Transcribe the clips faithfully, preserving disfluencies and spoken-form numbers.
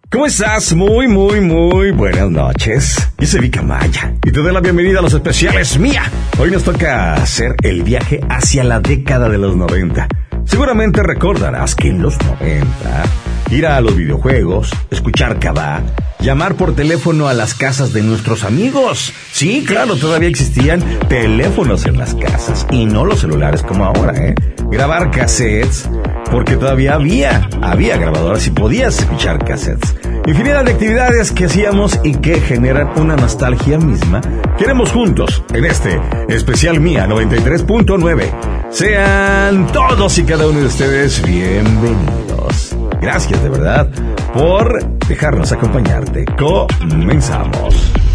¿Cómo estás? Muy, muy, muy buenas noches. Yo soy Vika Maya y te doy la bienvenida a los especiales Mía. Hoy nos toca hacer el viaje hacia la década de los noventa. Seguramente recordarás que en los noventa, ir a los videojuegos, escuchar Cabá, llamar por teléfono a las casas de nuestros amigos. Sí, claro, todavía existían teléfonos en las casas y no los celulares como ahora, ¿eh? Grabar cassettes, porque todavía había, había grabadoras y podías escuchar cassettes. Infinidad de actividades que hacíamos y que generan una nostalgia misma. Queremos juntos, en este especial Mía noventa y tres punto nueve. Sean todos y cada uno de ustedes bienvenidos. Gracias de verdad por dejarnos acompañarte. Comenzamos.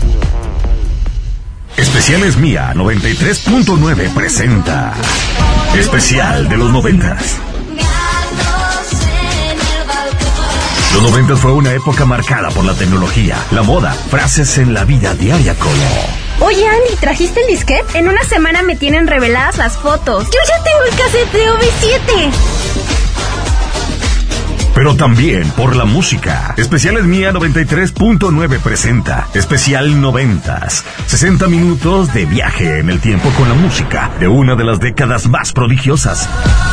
Especiales Mía noventa y tres punto nueve presenta Especial de los noventas. Los noventas fue una época marcada por la tecnología, la moda, frases en la vida diaria como: Oye, Andy, ¿trajiste el disquete? En una semana me tienen reveladas las fotos. Yo ya tengo el cassette de O V siete. Pero también por la música. Especiales Mía noventa y tres punto nueve presenta Especial noventas. sesenta minutos de viaje en el tiempo con la música de una de las décadas más prodigiosas.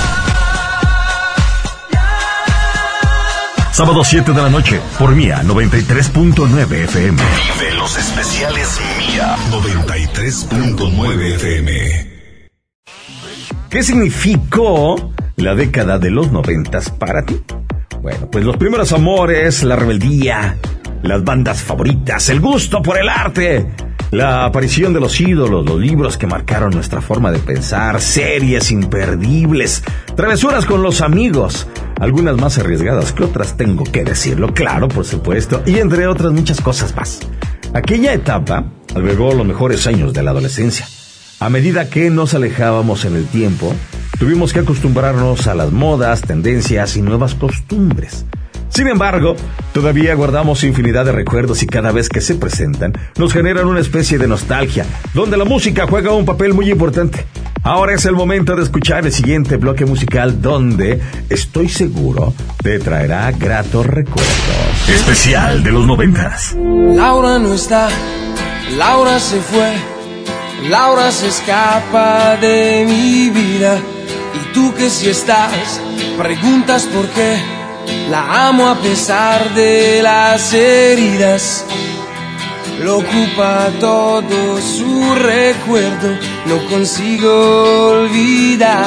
Sábado siete de la noche por Mía noventa y tres punto nueve F M. Vive los especiales Mía noventa y tres punto nueve F M. ¿Qué significó la década de los noventas para ti? Bueno, pues los primeros amores, la rebeldía, las bandas favoritas, el gusto por el arte, la aparición de los ídolos, los libros que marcaron nuestra forma de pensar, series imperdibles, travesuras con los amigos, algunas más arriesgadas que otras, tengo que decirlo, claro, por supuesto, y entre otras muchas cosas más. Aquella etapa albergó los mejores años de la adolescencia. A medida que nos alejábamos en el tiempo, tuvimos que acostumbrarnos a las modas, tendencias y nuevas costumbres. Sin embargo, todavía guardamos infinidad de recuerdos y cada vez que se presentan, nos generan una especie de nostalgia, donde la música juega un papel muy importante. Ahora es el momento de escuchar el siguiente bloque musical donde, estoy seguro, te traerá gratos recuerdos. Especial de los noventas. Laura no está, Laura se fue, Laura se escapa de mi vida. Y tú que si estás, preguntas por qué. La amo a pesar de las heridas. Lo ocupa todo su recuerdo. No consigo olvidar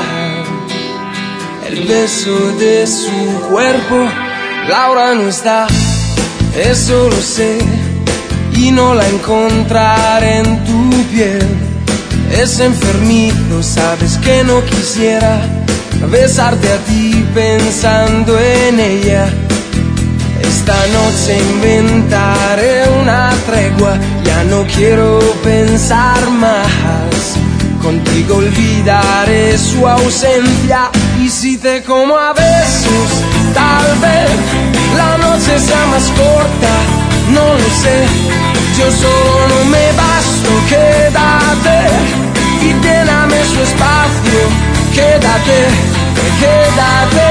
el beso de su cuerpo. Laura no está, eso lo sé, y no la encontraré en tu piel. Es enfermizo, sabes que no quisiera besarte a ti pensando en ella. Esta noche inventaré una tregua, ya no quiero pensar más. Contigo olvidaré su ausencia, y si te como a besos, tal vez la noche sea más corta, no lo sé. Yo solo no me basto, quédate y lléname su espacio. Quédate, quédate.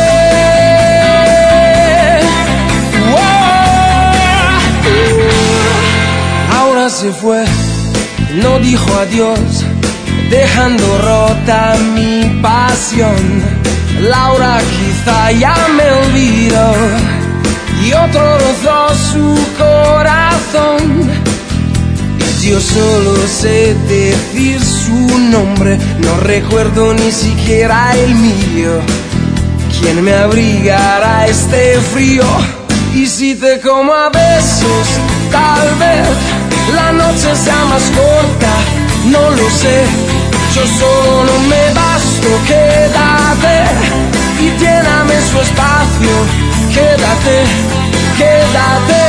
Oh. Ahora se fue, no dijo adiós, dejando rota mi pasión. Laura quizá ya me olvidó y otro rozó su corazón. Yo solo sé decir su nombre, no recuerdo ni siquiera el mío. ¿Quién me abrigará este frío? Y si te como a besos, tal vez la noche sea más corta, no lo sé. Yo solo no me basto, quédate y lléname su espacio. Quédate, quédate.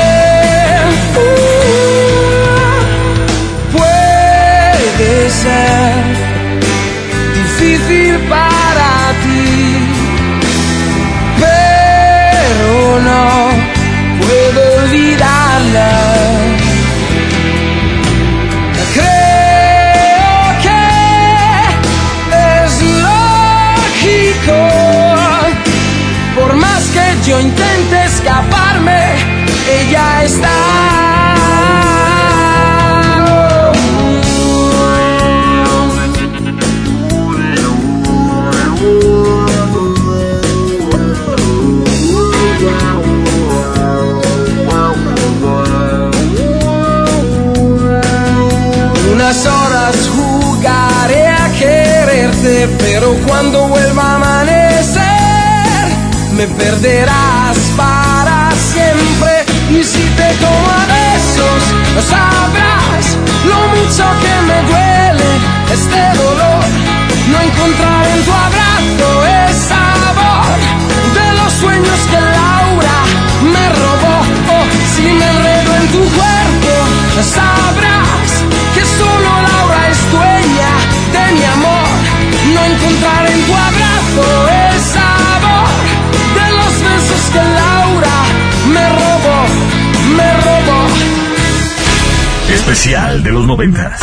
Uh. Puede ser difícil para ti, pero no puedo olvidarla. Creo que es lógico, por más que yo intente escapar. cuando vuelva a amanecer me perderás para siempre. Y si te tomo a besos, no sabrás lo mucho que me duele este dolor. No encontrar en tu abrazo el sabor de los sueños que Laura me robó. Oh, si me enredo en tu cuerpo, sabrás que solo Laura es dueña de mi amor. No encontrar en tu abrazo el sabor de los besos que Laura me robó, me robó. Especial de los noventas.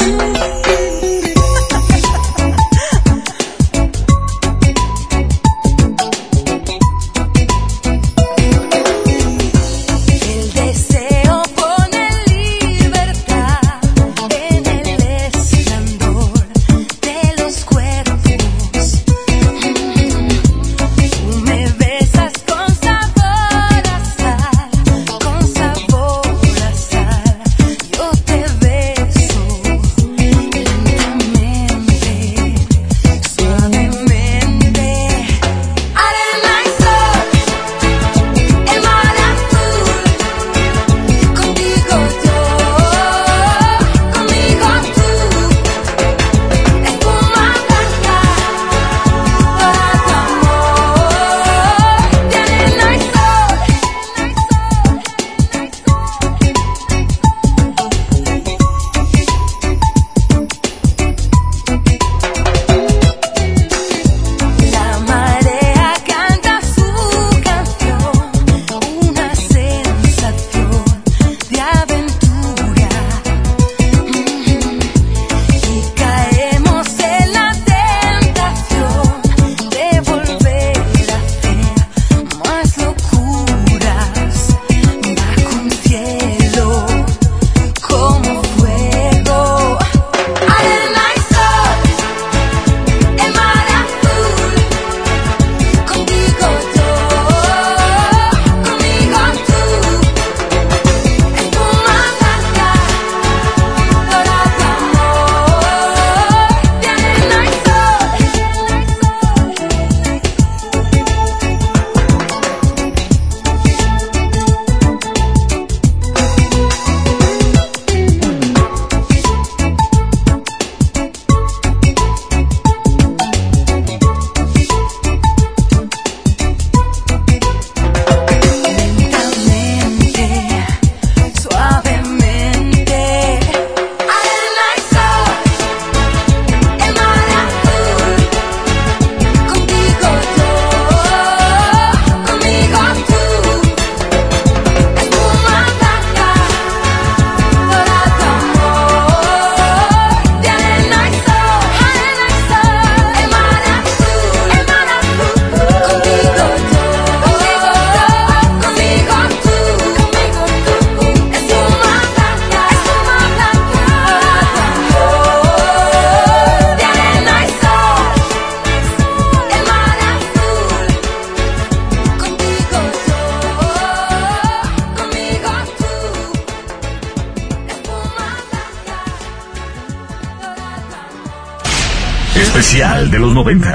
Especial de los noventas.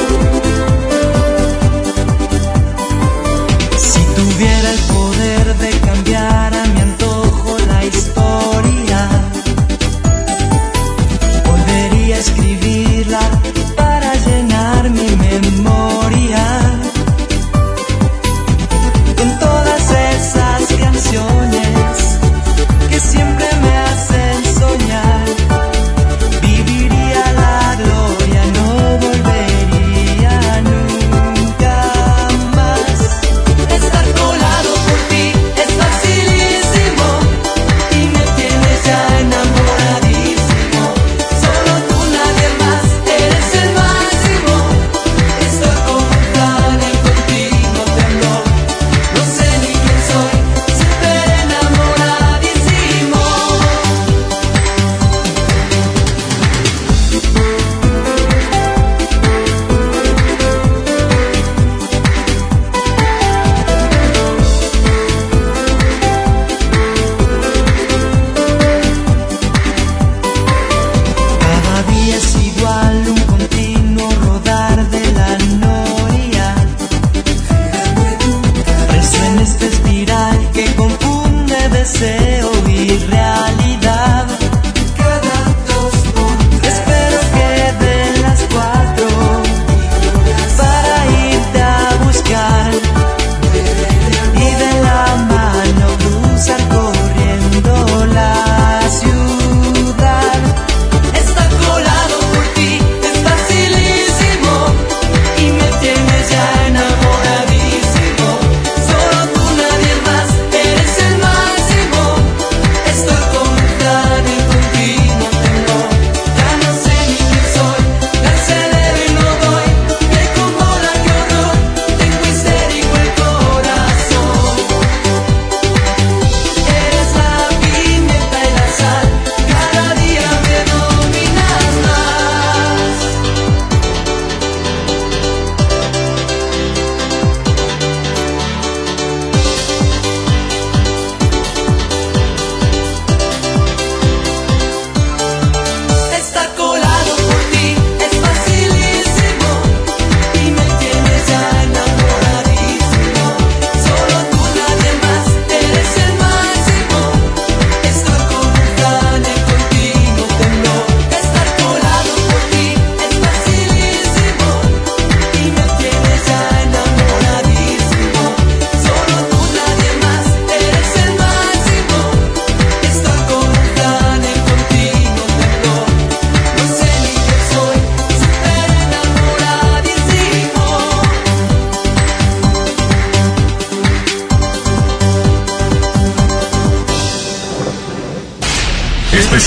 Si tuviera el poder de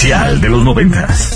Especial de los noventas.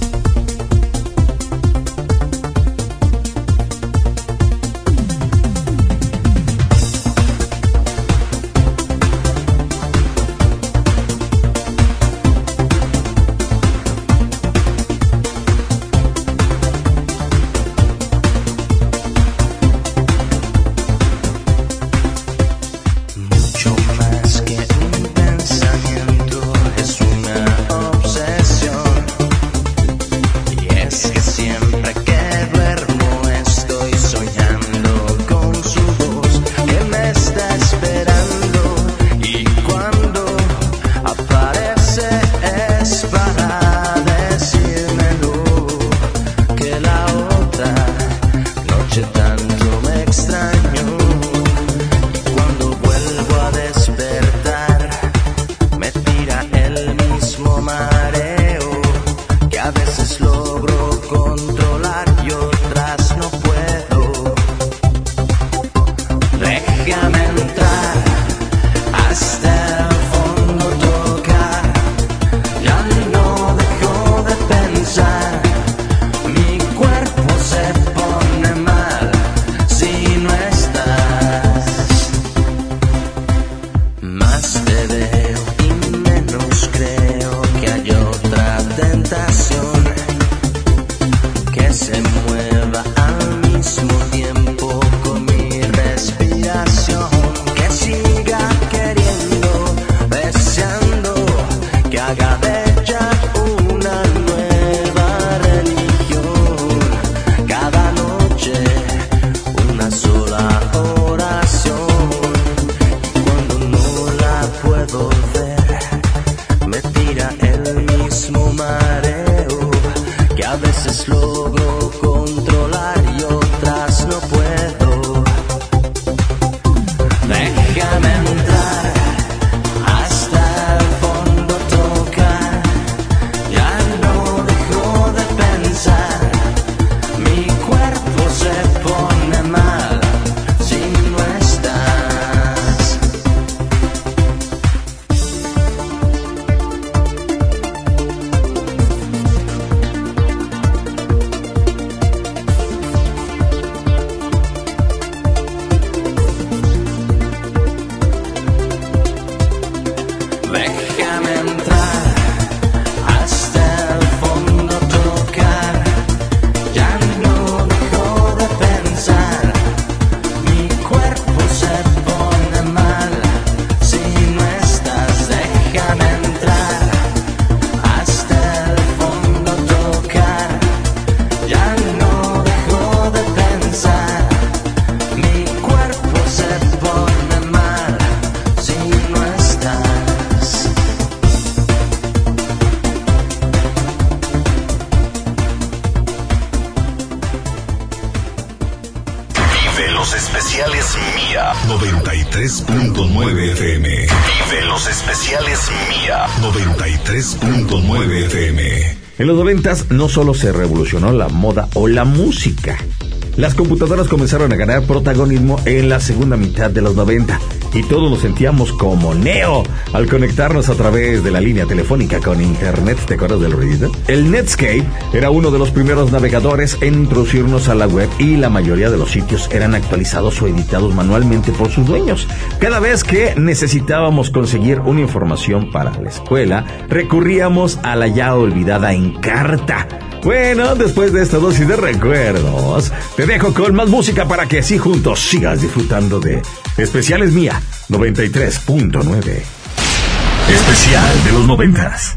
noventa y tres punto nueve F M. Vive los especiales Mía noventa y tres punto nueve F M. En los noventas no solo se revolucionó la moda o la música. Las computadoras comenzaron a ganar protagonismo en la segunda mitad de los noventa y todos nos sentíamos como Neo al conectarnos a través de la línea telefónica con internet. ¿Te acuerdas del ruidito? El Netscape era uno de los primeros navegadores en introducirnos a la web y la mayoría de los sitios eran actualizados o editados manualmente por sus dueños. Cada vez que necesitábamos conseguir una información para la escuela, recurríamos a la ya olvidada Encarta. Bueno, después de esta dosis de recuerdos, te dejo con más música para que así juntos sigas disfrutando de Especiales Mía noventa y tres punto nueve. Especial de los noventas.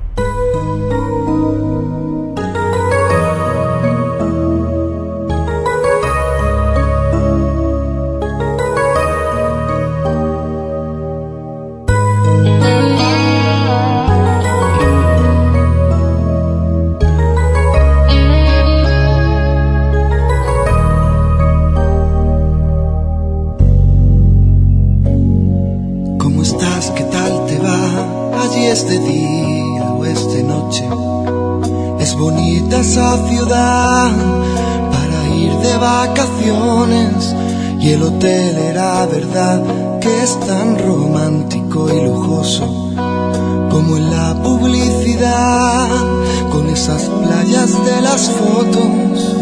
Este día o esta noche es bonita esa ciudad para ir de vacaciones y el hotel era verdad que es tan romántico y lujoso como en la publicidad, con esas playas de las fotos.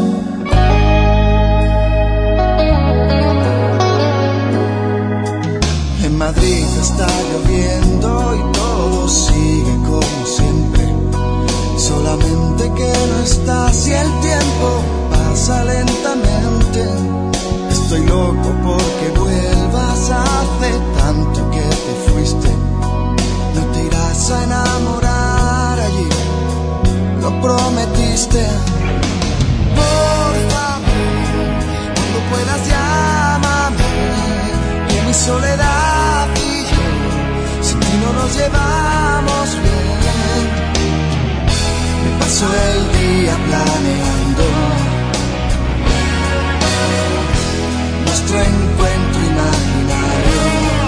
En Madrid está lloviendo y todo sigue como siempre, solamente que no estás y el tiempo pasa lentamente. Estoy loco porque vuelvas, hace tanto que te fuiste. No te irás a enamorar allí, lo prometiste. Por favor, cuando puedas llámame, que mi soledad y yo sin ti no nos llevamos bien. Me paso el día planeando nuestro encuentro imaginario.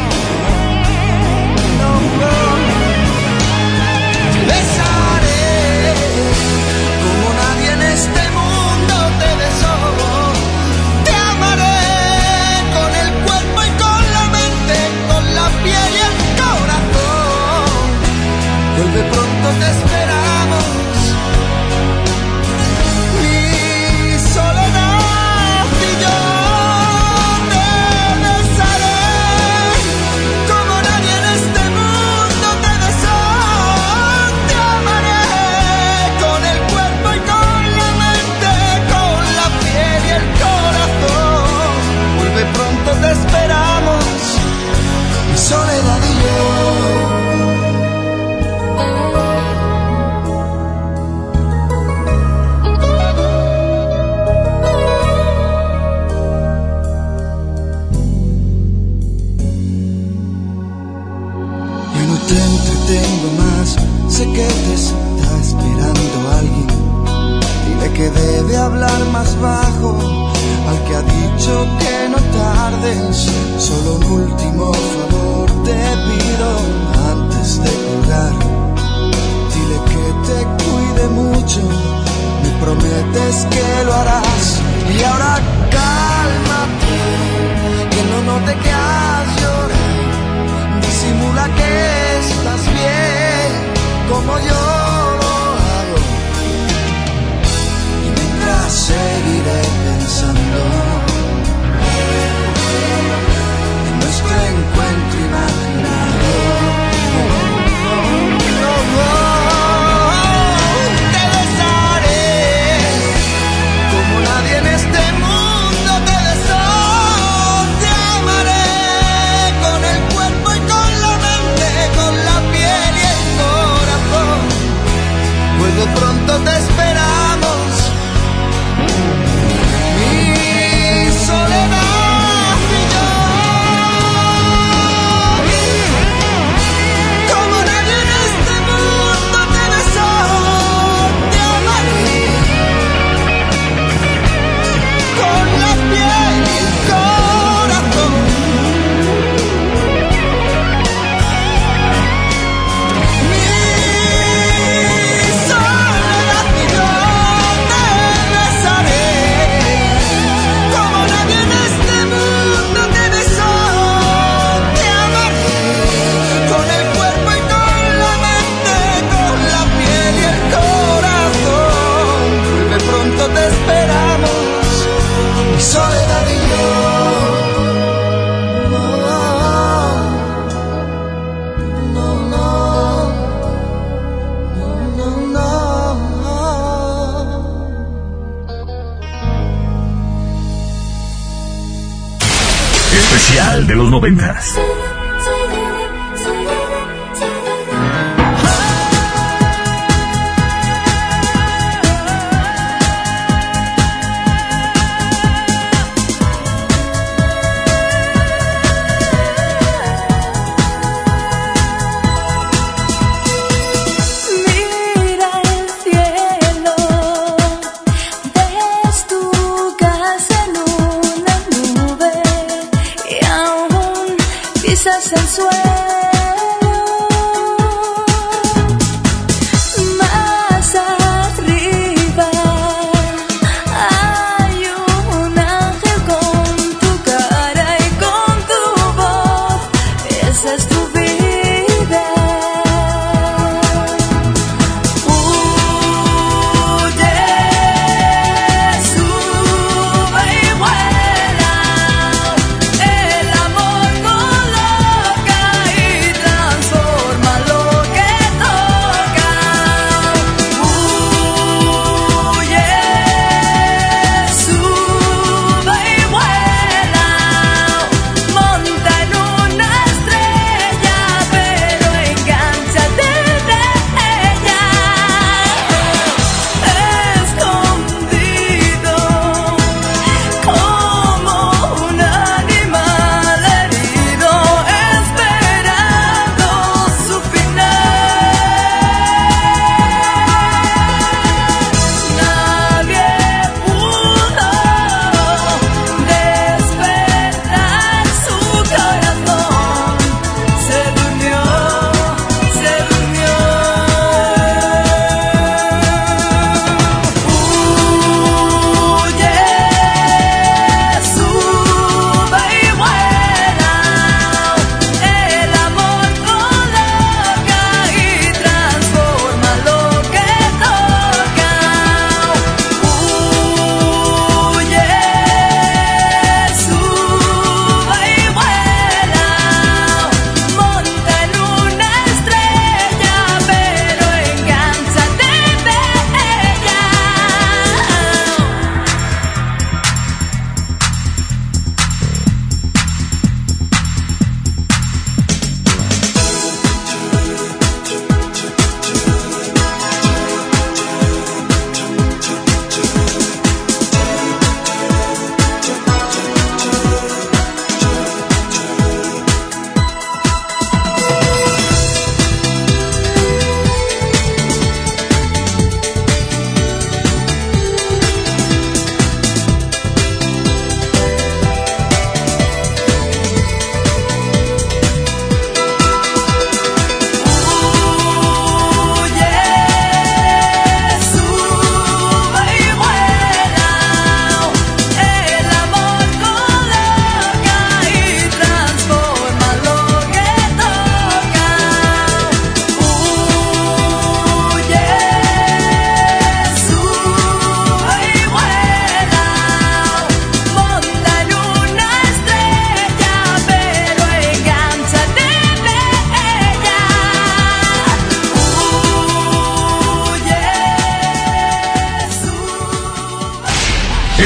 No, no. Te besaré como nadie en este mundo te besó. Te amaré con el cuerpo y con la mente, con la piel y el corazón. Vuelve pronto, te esperamos. Mi soledad y yo te besaré como nadie en este mundo te besó. Te amaré con el cuerpo y con la mente, con la piel y el corazón. Vuelve pronto, te esperamos, mi soledad y yo. Te entretengo más, sé que te está esperando alguien. Dile que debe hablar más bajo, al que ha dicho que no tardes. Solo un último favor te pido antes de colgar. Dile que te cuide mucho, me prometes que lo harás. Y ahora cálmate, que no note que has llorado. Disimula que estás bien, como yo lo hago. Y mientras seguiré pensando en nuestro encuentro imaginario. No, no, te besaré como nadie en este mundo te besó. Te amaré con el cuerpo y con la mente, con la piel y el corazón. Vuelve pronto, te esperamos. Mi soledad y yo, como nadie en este mundo te besó. Te amaré con la piel y el corazón. Mi soledad y yo te besaré como nadie en este mundo te besó. Te amaré con el cuerpo y con la mente, con la piel y el corazón. Vuelve pronto, te esperamos, mi soledad y yo. No, no, no, no, no, no. Especial de los noventas. Mira el cielo, ves tu casa en una nube y aún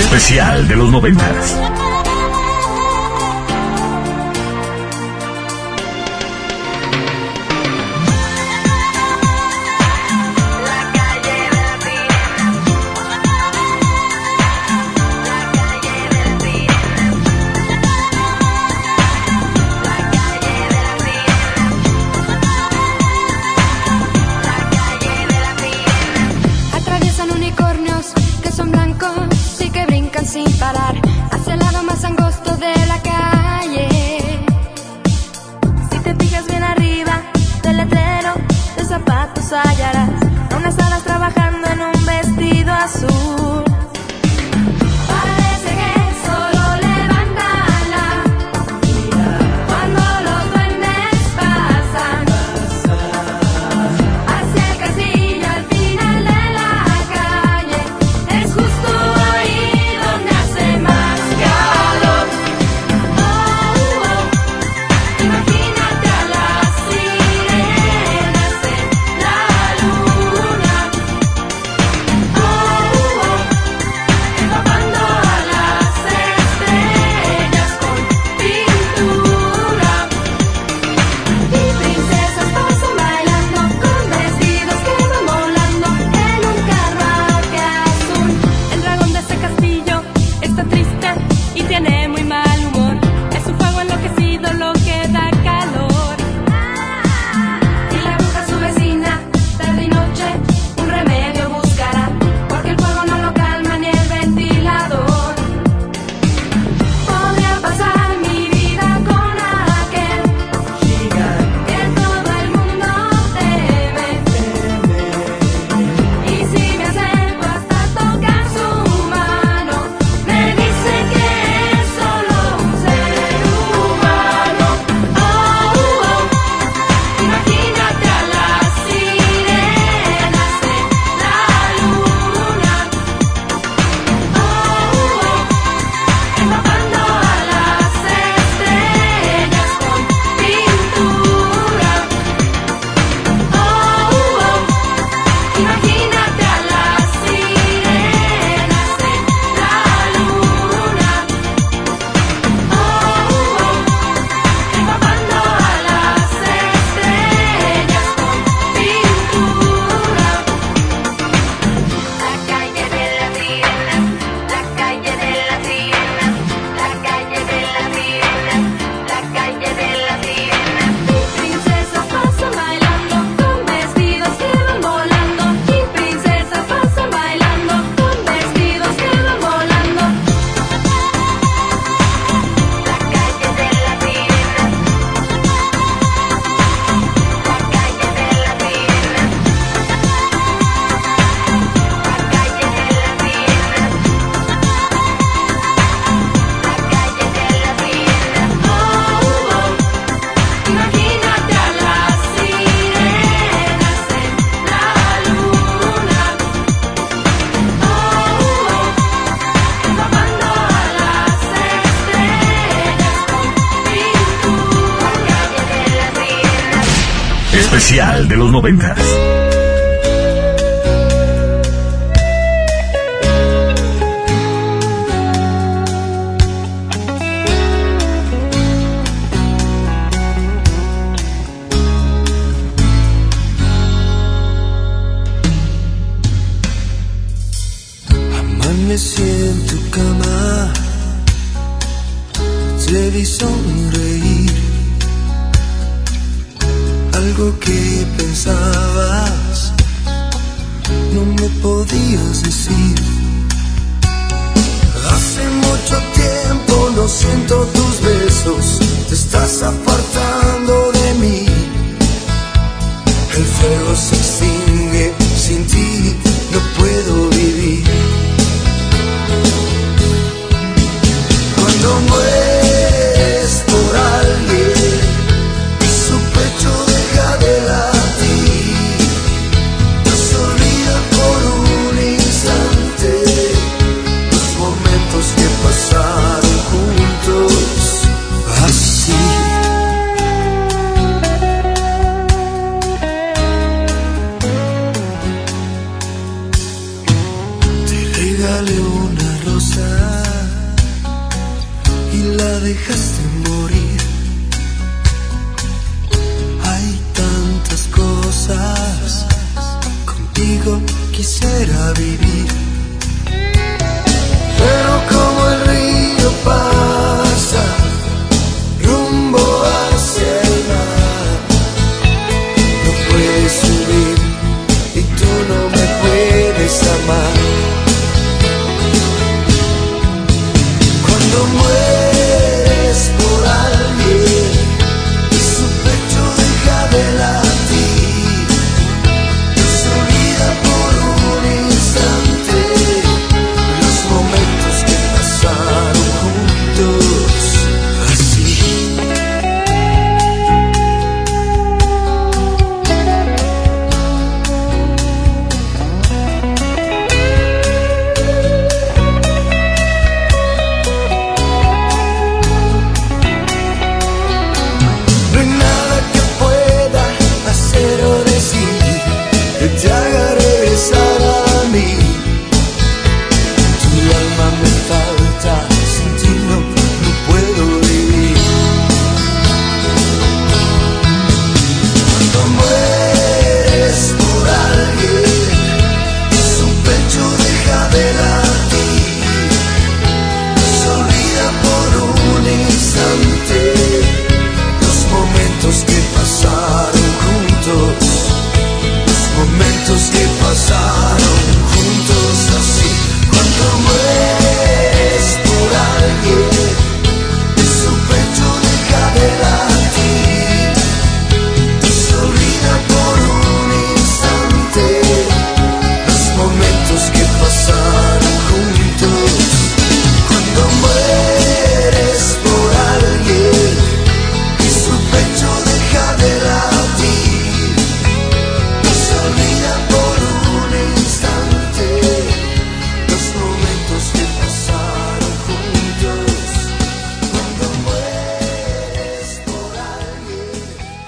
Especial de los noventas. Sin parar, hacia el lado más angosto de la calle. Si te fijas bien arriba del letrero de zapatos hallarás a unas hadas trabajando en un vestido azul. Parece que solo levantan la mira cuando los duendes pasan hacia el castillo al final de la calle. Es justo ahí donde hace más calor. Oh, oh. Imagínate a las sirenas en la luna. Oh, oh. Empapando a las estrellas con pintura. Y princesas pasan bailando con vestidos que van volando en un carruaje azul. El dragón de ese castillo está triste y tiene muy mal humor. Es un fuego enloquecido lo que da calor. Y la bruja su vecina, tarde y noche, un remedio buscará, porque el fuego no lo calma ni el ventilador. Podría pasar mi vida con aquel gigante que todo el mundo teme. Y si me acerco hasta tocar su mano, me dice que es solo un ser humano. Oh, oh. Imagínate a las sirenas en la luna. Oh, oh. Empapando a las estrellas con pintura. Oh, oh. Imagínate a las sirenas en la luna. Oh, oh. Empapando a las estrellas con pintura. La calle de las sirenas, la calle de las sirenas, la calle de las sirenas, la calle de las sirenas. Y princesas pasan bailando con vestidos que van volando. Y princesas pasan bailando con vestidos que van volando. La calle de las sirenas, la calle de las sirenas, la calle de las sirenas, la calle de las sirenas. Oh, oh. Imagínate a las sirenas en la luna. Oh, oh. Empapando a las estrellas con pintura. La calle de las sirenas. Especial de los noventas. Amanecí en tu cama, te vi sonreír. Algo que pensabas no me podías decir. Hace mucho tiempo no siento tus besos, te estás apartando de mí. El fuego se extingue, sin ti no puedo vivir. Cuando mueres por alguien y su pecho deja de latir, nos olvidan por un instante los momentos que pasaron juntos. Así te regalé una rosa dejaste morir. Hay tantas cosas, contigo quisiera vivir. Pero como el río pasa rumbo hacia el mar, no puedes subir y tú no me puedes amar. Cuando mueres por alguien y su pecho deja de latir, se olvida por un instante los momentos que pasaron juntos así. No hay nada que pueda hacer o decir que te haga regresar a mí. Tu alma me falta, sin ti no, no puedo vivir. Cuando mueres por alguien y su pecho deja de latir, se olvida por un instante los momentos que pasaron juntos, los momentos que pasaron juntos así. Cuando mueres por alguien y su pecho deja de latir, se olvida por un instante los momentos que pasaron juntos. Cuando mueres por alguien y su pecho deja de latir, se olvida por un instante los momentos que pasaron juntos. Cuando mueres por alguien.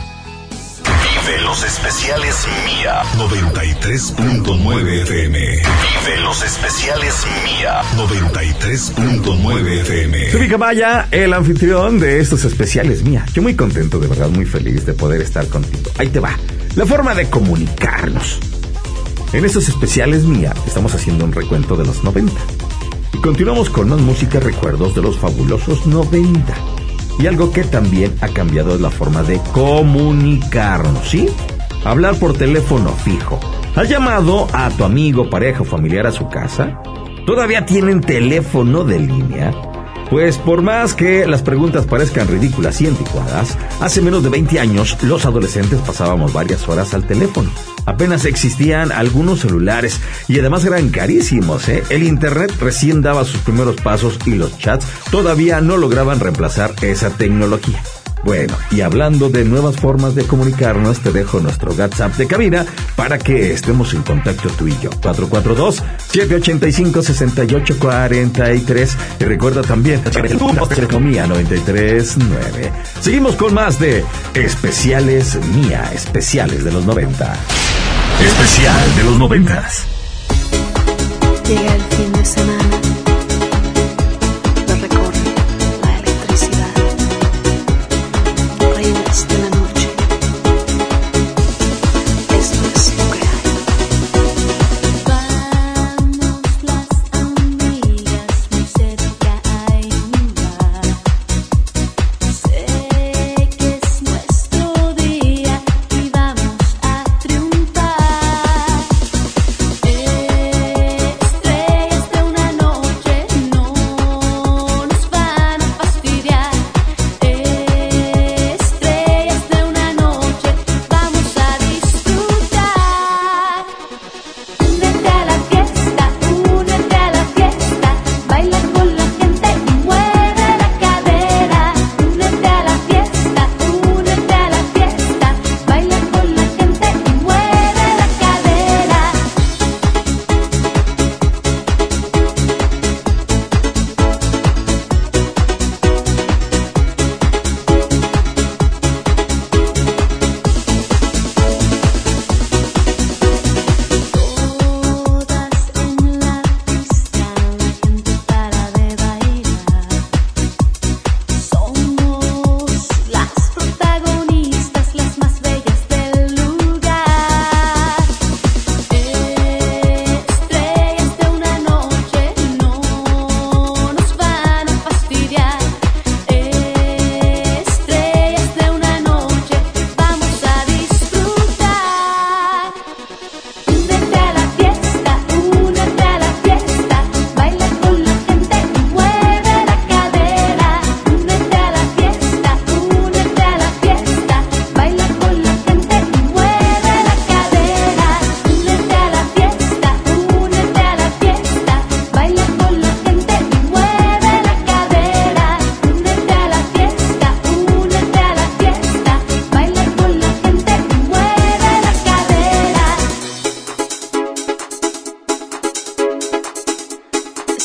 Vive los especiales Mía noventa y tres punto nueve F M. Vive los especiales Mía noventa y tres punto nueve F M. Soy Vika Maya, el anfitrión de estos especiales Mía. Yo muy contento, de verdad, muy feliz de poder estar contigo. Ahí te va. La forma de comunicarnos. En estos especiales Mía estamos haciendo un recuento de los noventa. Y continuamos con más música, recuerdos de los fabulosos noventa. Y algo que también ha cambiado es la forma de comunicarnos, ¿sí? Hablar por teléfono fijo. ¿Has llamado a tu amigo, pareja o familiar a su casa? ¿Todavía tienen teléfono de línea? Pues por más que las preguntas parezcan ridículas y anticuadas, hace menos de veinte años los adolescentes pasábamos varias horas al teléfono. Apenas existían algunos celulares y además eran carísimos, ¿eh? El internet recién daba sus primeros pasos y los chats todavía no lograban reemplazar esa tecnología. Bueno, y hablando de nuevas formas de comunicarnos, te dejo nuestro WhatsApp de cabina para que estemos en contacto tú y yo. cuatro cuatro dos, siete ocho cinco, seis ocho cuatro tres. Y recuerda también, Mía noventa y tres punto nueve. Seguimos con más de Especiales Mía, especiales de los noventa. Especial de los noventas. Llega el fin de semana, lo recorre la electricidad, reinas de la noche. Esto es lo que hay. Vamos las amigas muy cerca a inundar. Sé que es nuestro día y vamos a triunfar. Estrellas de una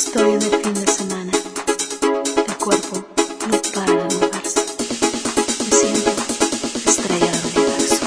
Historia de fin de semana. El cuerpo no para de moverse. Me siento estrella del universo.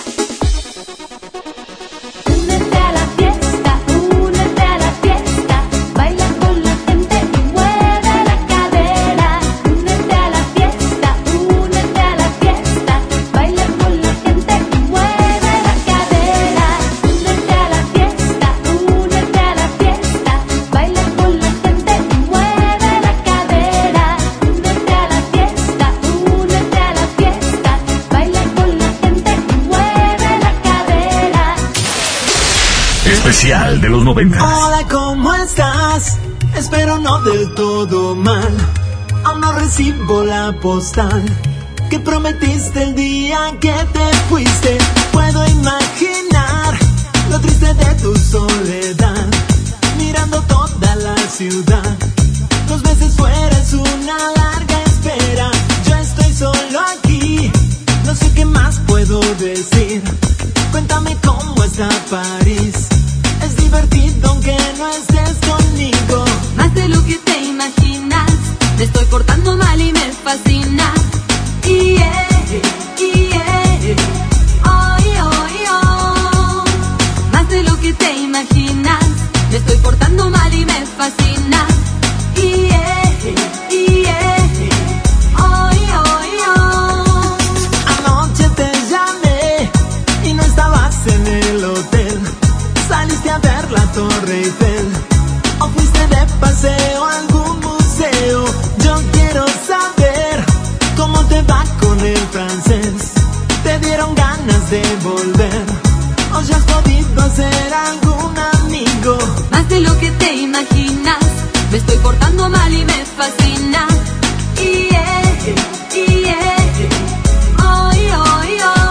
Únete a la fiesta, únete a la fiesta, baila con la gente y mueve la cadera. Únete a la fiesta, únete a la fiesta, baila con la gente y mueve la cadera. Únete a la fiesta, únete a la fiesta, baila con la gente y mueve la cadera. Únete a la fiesta, únete a la fiesta, baila con la gente y mueve la cadera. Especial de los noventa. Hola, ¿cómo estás? Espero no del todo mal. Aún no recibo la postal que prometiste el día que te fuiste. Puedo imaginar lo triste de tu soledad, mirando toda la ciudad. Dos meses fuera es una larga espera. Yo estoy solo aquí, no sé qué más puedo decir. Cuéntame cómo está París. Es divertido aunque no estés conmigo. Más de lo que te imaginas, me estoy portando mal y me fascina. Y yeah, y yeah, oh, oh, oh. Más de lo que te imaginas, me estoy portando mal y me fascina. Y yeah, y yeah, oh, oh, oh. Anoche te llamé y no estabas en el hotel. Saliste a ver la Torre Eiffel o fuiste de paseo a algún museo. Yo quiero saber cómo te va con el francés. ¿Te dieron ganas de volver o ya has podido hacer algún amigo? Más de lo que te imaginas, me estoy portando mal y me fascina. Y yeah, y yeah, oh, oh, oh.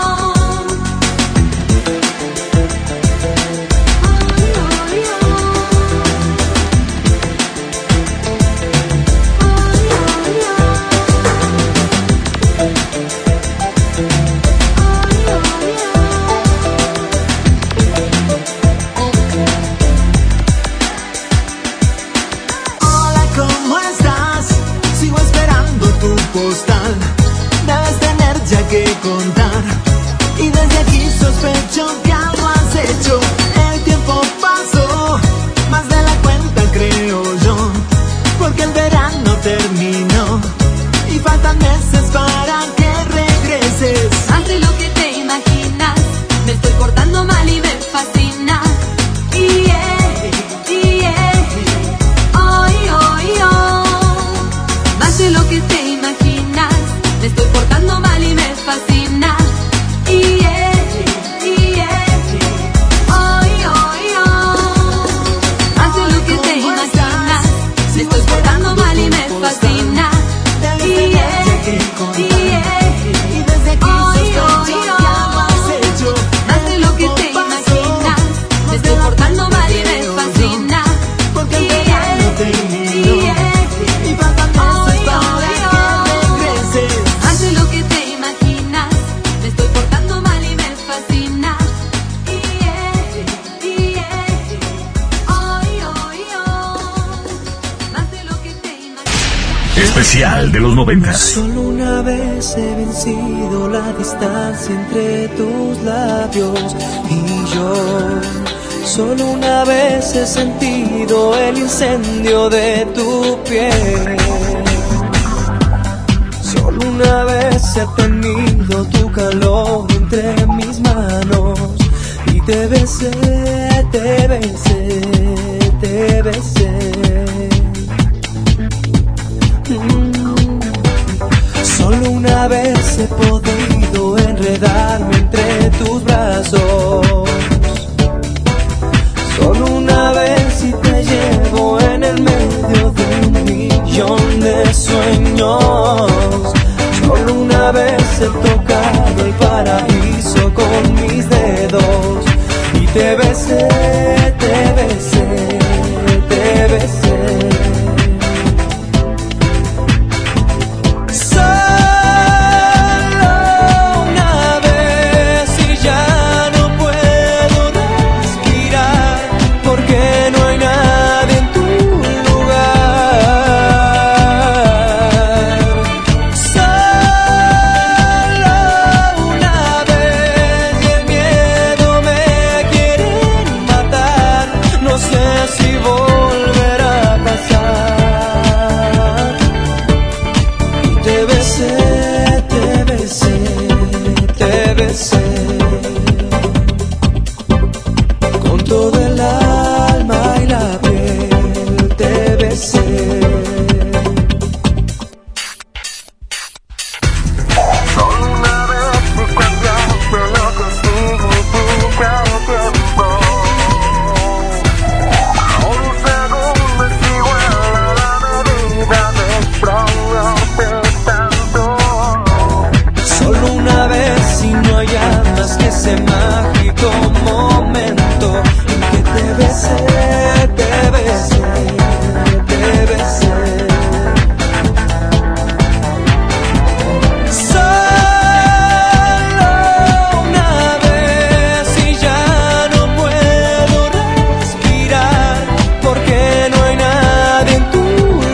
Hola, ¿cómo estás? Sigo esperando tu postal. Debes tener ya que contar. Y desde aquí sospecho que algo has hecho. El tiempo pasó, más de la cuenta creo yo, porque el verano terminó y faltan meses para que regreses. Más de lo que te imaginas, me estoy portando mal y me fascina. Y yeah, y yeah, oh, oh, oh. Más de lo que te imaginas, me estoy portando mal y me fascina. Y yeah, y yeah, oh, oh, oh. Más de lo que te imaginas, me estoy portando mal y me fascina. Debes Y tener yeah, ya que contar. y yeah. Y desde aquí Oh, sospecho oh, que oh. algo has hecho. Más de lo que El te tiempo pasó, imaginas, me más estoy de la portando cuenta mal y me creo yo, fascina. porque el Y verano yeah, terminó y yeah, y faltan meses oh, para oh, que oh. regreses. Más de lo que te imaginas, me estoy portando mal y me fascina. Y yeah, y yeah, oh, oh, oh. Más de lo que te imaginas. Especial de los noventa. Solo una vez he vencido la distancia entre tus labios y yo. Solo una vez he sentido el incendio de tu piel. Solo una vez he tenido tu calor entre mis manos y te besé, te besé, te besé. Mm. Solo una vez he podido enredarme entre tus brazos. Solo una vez y te llevo en el medio de un millón de sueños. Solo una vez he tocado el paraíso con mis dedos y te besé, te besé, te besé. Solo una vez y ya no puedo besé. Ese mágico momento en que te besé, te besé, te besé. Solo una vez y ya no puedo respirar porque no hay nadie en tu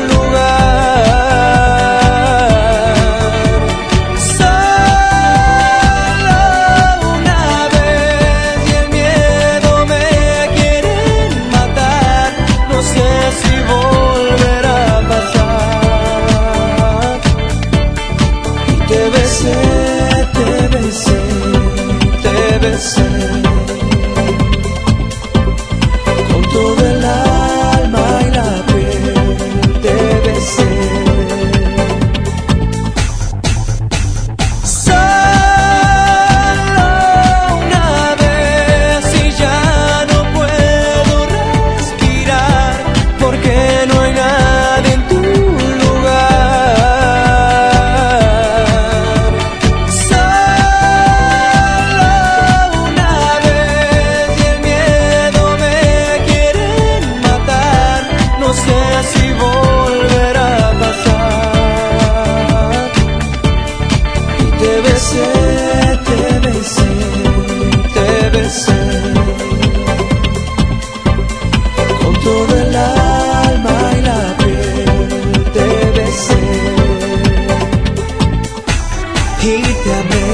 con todo el alma y la piel te besé. Solo una vez y ya no puedo respirar porque no hay nadie en tu con todo el alma y la piel te besé y te amé.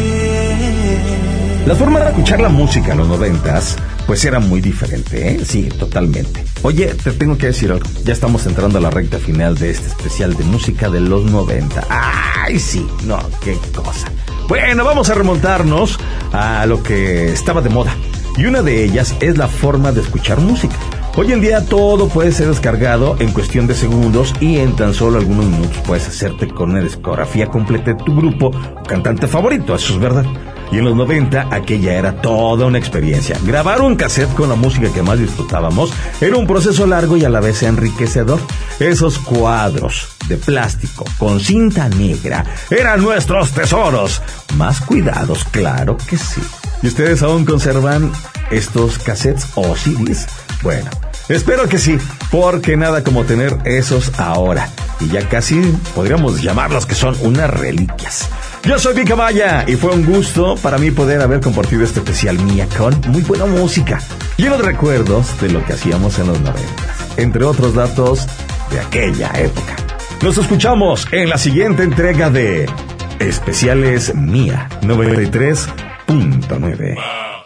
La forma de escuchar la música en los noventas pues era muy diferente, ¿eh? Sí, totalmente. Oye, te tengo que decir algo. Ya estamos entrando a la recta final de este especial de música de los noventa. ¡Ay, sí! No, qué cosa. Bueno, vamos a remontarnos a lo que estaba de moda. Y una de ellas es la forma de escuchar música. Hoy en día todo puede ser descargado en cuestión de segundos y en tan solo algunos minutos puedes hacerte con una discografía completa de tu grupo o cantante favorito, eso es verdad. Y en los noventa aquella era toda una experiencia. Grabar un cassette con la música que más disfrutábamos era un proceso largo y a la vez enriquecedor. Esos cuadros de plástico con cinta negra eran nuestros tesoros. Más cuidados, claro que sí. ¿Y ustedes aún conservan estos cassettes o C Ds? Bueno, espero que sí, porque nada como tener esos ahora. Y ya casi podríamos llamarlos que son unas reliquias. Yo soy Vika Maya y fue un gusto para mí poder haber compartido este especial mía con muy buena música, lleno de recuerdos de lo que hacíamos en los noventas, entre otros datos de aquella época. Nos escuchamos en la siguiente entrega de Especiales Mía noventa y tres punto nueve.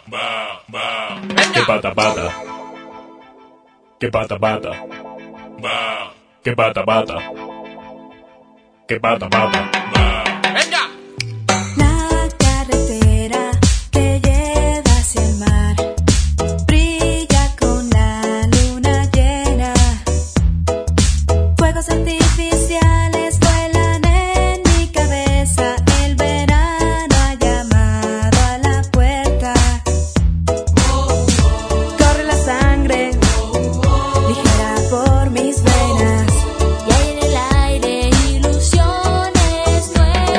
Que pata pata. Que pata pata. Que pata pata. Que pata pata. La carretera que lleva hacia el mar brilla con la luna llena. Fuegos artificiales vuelan en mi cabeza. El verano ha llamado a la puerta. Corre la sangre ligera por mis venas. Y hay en el aire ilusiones nuevas.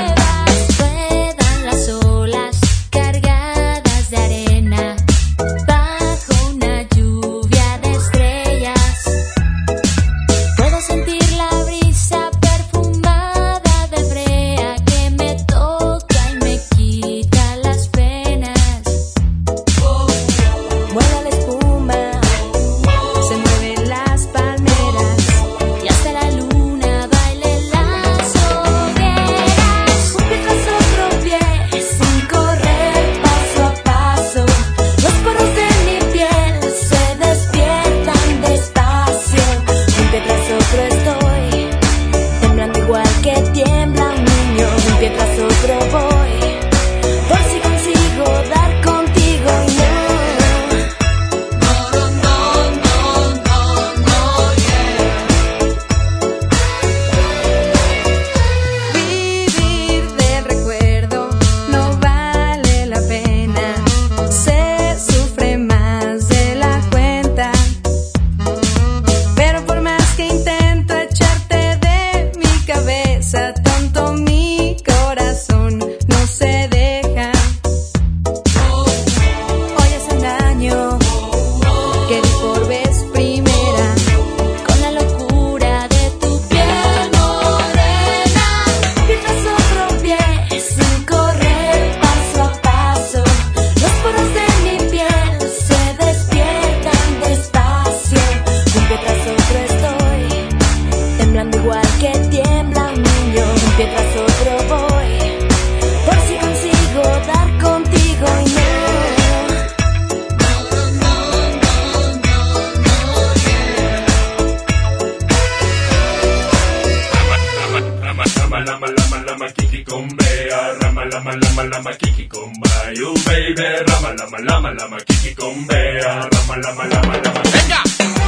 lama, lama, lama, kiki comba. You baby, rama, lama, lama, lama, kiki combea. Rama, lama, lama, lama. Venga.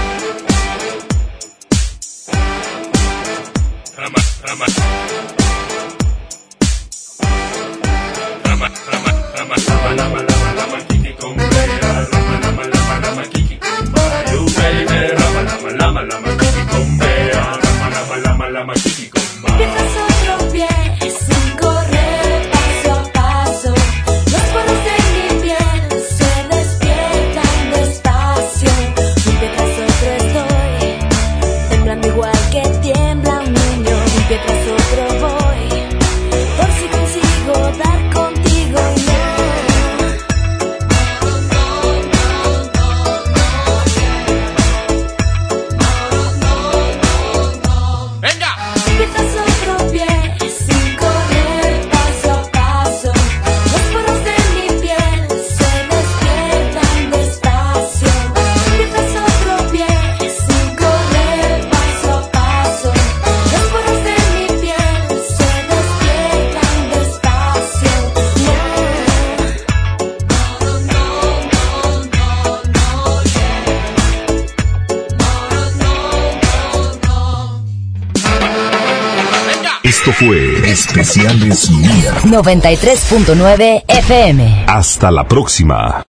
Rama, rama. Rama, rama, rama, rama, lama, lama, lama, kiki combea. Rama, lama, lama, lama, kiki comba. You baby, rama, lama, lama, lama, kiki combea. Rama, lama, lama, lama, kiki comba. Empiezas otro pie sin correr paso a paso. Los poros de mi piel se despiertan despacio. Un pie tras otro estoy, temblando igual que tiembla un niño. Un pie tras otro voy, por si consigo dar contigo y no. Venga. Empiezas otro pie sin correr paso a paso. Los poros de mi piel se despiertan despacio. Empiezas otro pie sin correr paso a paso. Los poros de mi piel se despiertan despacio. No, no, no, no, no, Esto fue Especiales Mía. noventa y tres punto nueve F M. Hasta la próxima.